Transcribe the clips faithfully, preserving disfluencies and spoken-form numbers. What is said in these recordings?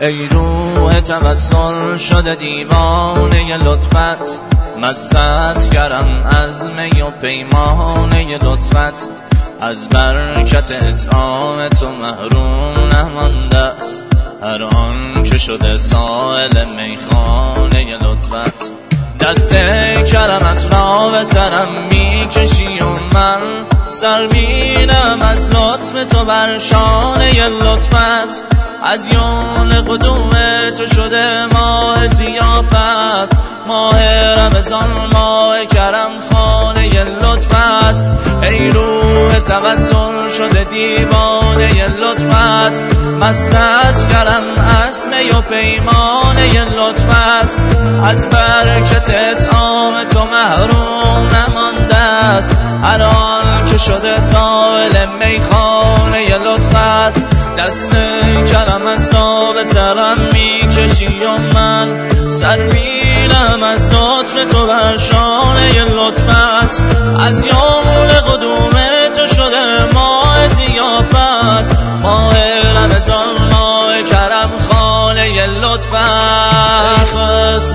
ای روح توسل شده دیوانه لطفت، مست از کرم از می و پیمانه لطفت، از برکت اطعام تو محروم نمانده است هر آن که شده سائل میخانه لطفت. دست کرمت را به سرم میکشی و من سر بینم از لطف تو بر شانه لطفت، از یون قدوم تو شده ماه ضیافت، ماه رمضان ماه کرم خانه لطفت. ای روح توسل شده دیوانه لطفت، مست از کرم از می و پیمانه لطفت، از برکت اطعام تو محروم نمانده است هر آن که شده سائل میخانه لطفت. دست کرمت را به سرم میکشی و من سر بینم از لطف تو بر شانه لطفت، از یوم قدوم تو شده ماه ضیافت، ماه رمضان ماه کرم خانه لطفت. خط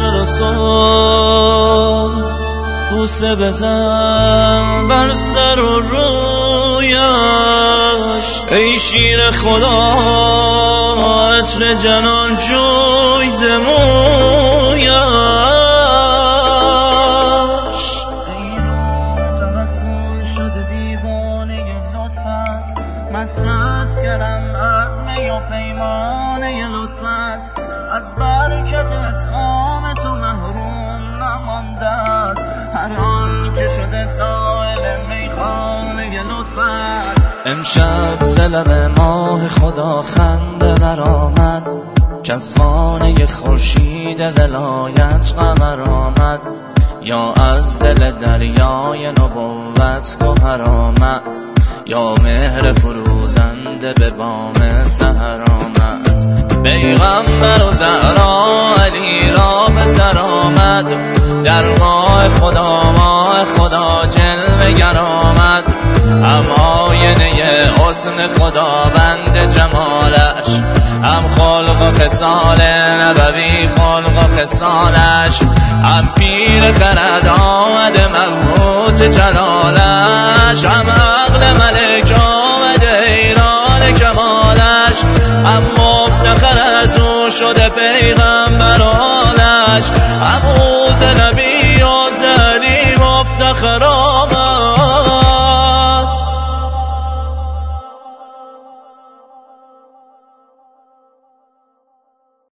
رسول بوسه بزن بر سر و رویش، ای شیر خدا عطر جنان جوی ز مویش. ای روح توسل شده دیوانه لطفت، مست از کرم از می و پیمانه لطفت، از برکت اطعام تو محروم نمانده است هر آن که شده سائل میخانه لطفت. امشب ز لب ماه خدا خنده برآمد، کز خانه خورشید ولایت قمر آمد، یا از دل دریای نبوت گوهر آمد، یا مهر فروزنده به بام سحر آمد. پیغمبر و زهرا علی را به سر آمد، در ماه خدا ماه خدا جلوه گر آمد، هم آینه حسن خداوند جمالش، هم خلق و خصال نبوی خلق و خصالش، هم پیر خرد آمد مبهوت جلالش، هم عقل ملک آمد حیران کمالش، هم مفتخر از او شده پیغمبر آلش، هم اوز نبی و زلی مفتخر آمد.